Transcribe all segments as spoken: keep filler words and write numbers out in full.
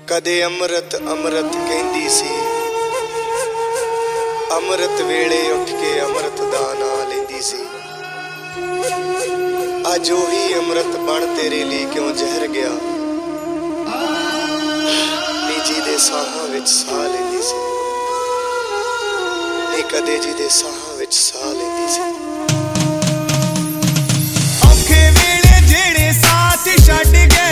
कदे अमृत अमृत कहंदी सी, अमृत वेले उठ के अमृत दा नां लैंदी सी। अज ओही अमृत बन तेरे लिए क्यों जहर गया, नी जी दे साहां विच साह लैंदी सी, नी कदे जी दे साहां विच साह लैंदी सी। औखे वेले जेड़े साथ छड्ड गए,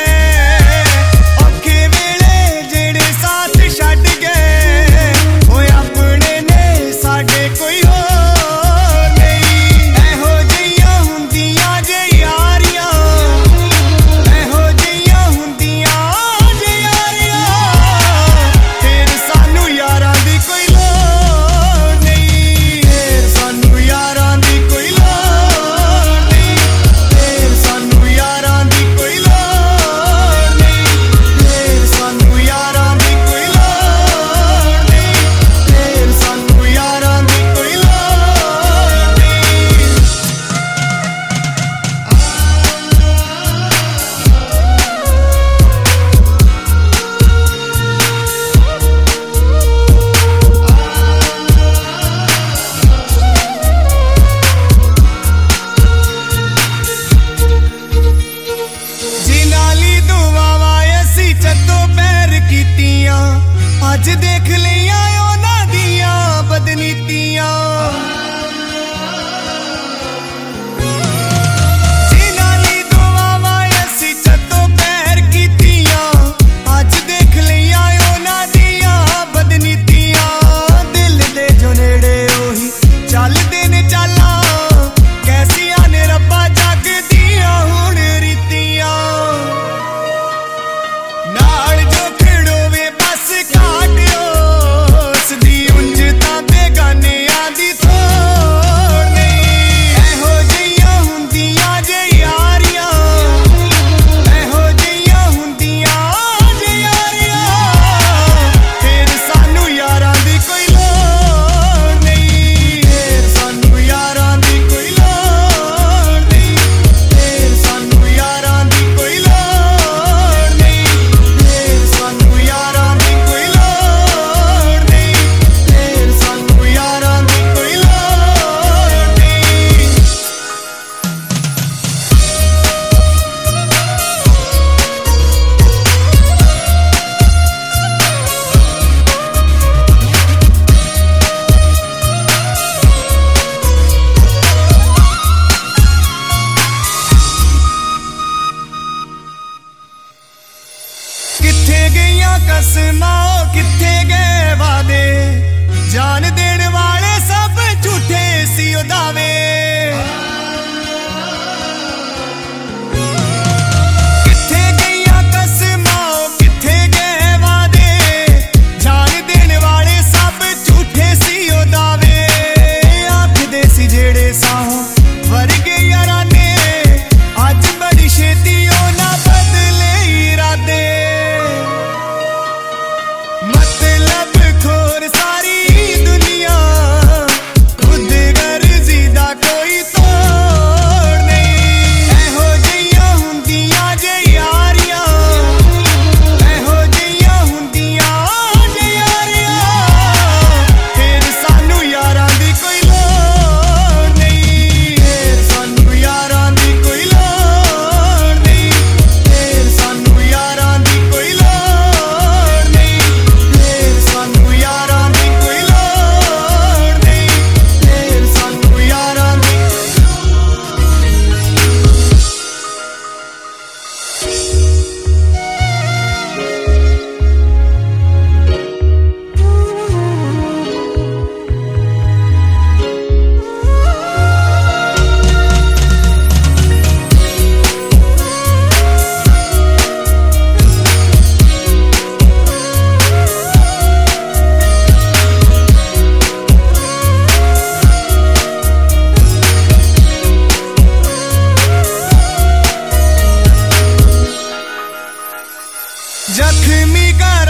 अज देख लिया उन्हां दियां बदनीतियां। जिन्हां दी दुआवां असीं चत्तों पैर कीतियां, अज देख लिया उन्हां दियां बदनीतियां। दिल दे जो नेड़े ओही चलदे ने चालां, कैसियां ने रब्बा जग दियां हुण रीतियां। नाल जो खड़ोवे बस कसमां किथे गए वादे, जान देण वाले सब झूठे सी ओ दावे। किथे गईयां कसमां किथे गए वादे, जान देण वाले सब झूठे सी ओ दावे। आखदे सी जेड़े साहों वर्गे यारां ने, अज बड़ी छेती ओ ना बदले इरादे। मतलब खोर सारी दुनिया, खुद गर्जी दा कोई तोड़ नहीं। एहो जिहियां हुंदियां जे यारियां, एहो जिहियां हुंदियां जे यारियां। फिर सानू यारां दी कोई लोड़ नहीं, फिर सानू यारां दी कोई लोड़ नहीं, फिर सानू यारां दी कोई लोड़ नहीं। सानू यारां दी कोई लोड़ नहीं, फिर सानू यारां दी। जख्मी कर